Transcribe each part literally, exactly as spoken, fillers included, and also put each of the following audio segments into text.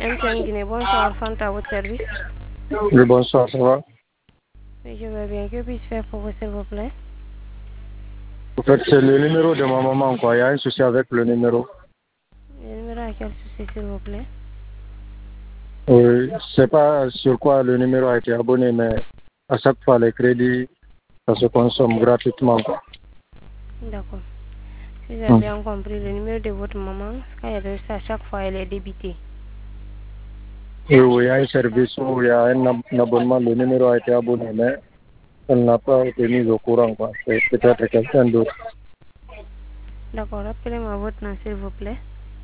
M T N Guinée, bonsoir, Fanta, à votre service. Oui, bonsoir, ça va? Oui, je vais bien. Que puis-je faire pour vous, s'il vous plaît? En fait, c'est le numéro de ma maman, quoi. Il y a un souci avec le numéro. Le numéro à quel souci, s'il vous plaît? Oui, je ne sais pas sur quoi le numéro a été abonné, mais à chaque fois, les crédits, ça se consomme gratuitement, quoi. D'accord. Si j'ai Hum. bien compris, le numéro de votre maman, quand elle reçoit à chaque fois, elle est débitée. Oui, oui, il y a un service où il y a un, ab un abonnement, le numéro a été abonné, mais elle n'a pas été mise au courant, quoi. C'est peut-être quelqu'un d'autre. D'accord, rappelez-moi votre nom, s'il vous plaît.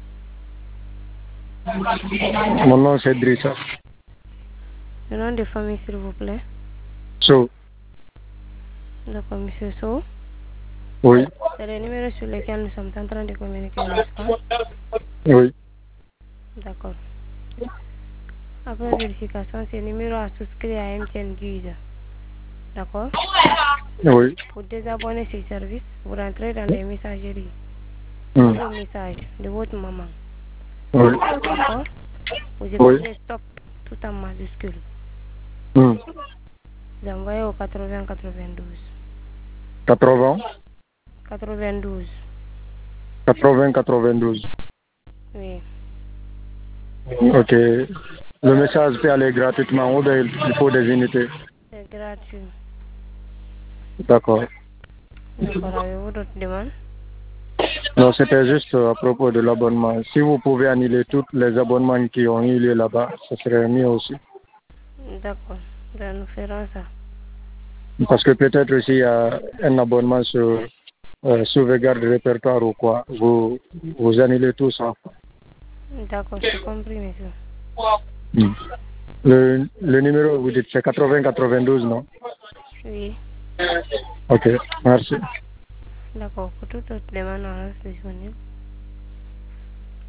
Mon nom, c'est Drissa. Le nom de famille, s'il vous plaît. So, D'accord, monsieur So. oui, C'est le numéro sur lequel nous sommes en train de communiquer, n'est-ce pas? oui, D'accord. Après vérification, ce numéro a souscrit à M T N Guide. D'accord? oui. Pour désabonner ces services, vous rentrez dans les messageries. Hum. Vos messages de votre maman. Oui, D'accord? Vous oui. écrivez stop tout en majuscule. Hum. Vous envoyez au quatre-vingts quatre-vingt-douze. quatre-vingts, quatre-vingt-douze. quatre-vingts, quatre-vingt-douze. Oui. Ok. Le message peut aller gratuitement ou bien il faut des unités? C'est gratuit. D'accord. D'accord, avez-vous d'autres demandes? Non, c'était juste à propos de l'abonnement. Si vous pouvez annuler tous les abonnements qui ont eu lieu là-bas, ce serait mieux aussi. D'accord, ben, nous ferons ça. Parce que peut-être s'il y a un abonnement sur euh, sauvegarde de répertoire ou quoi, vous, vous annulez tout ça. D'accord, c'est compris, monsieur. Hmm. Le, le numéro, vous dites, c'est quatre-vingts quatre-vingt-douze, non? Oui. Ok, merci. D'accord, pour toute autre demande, on reste disponible.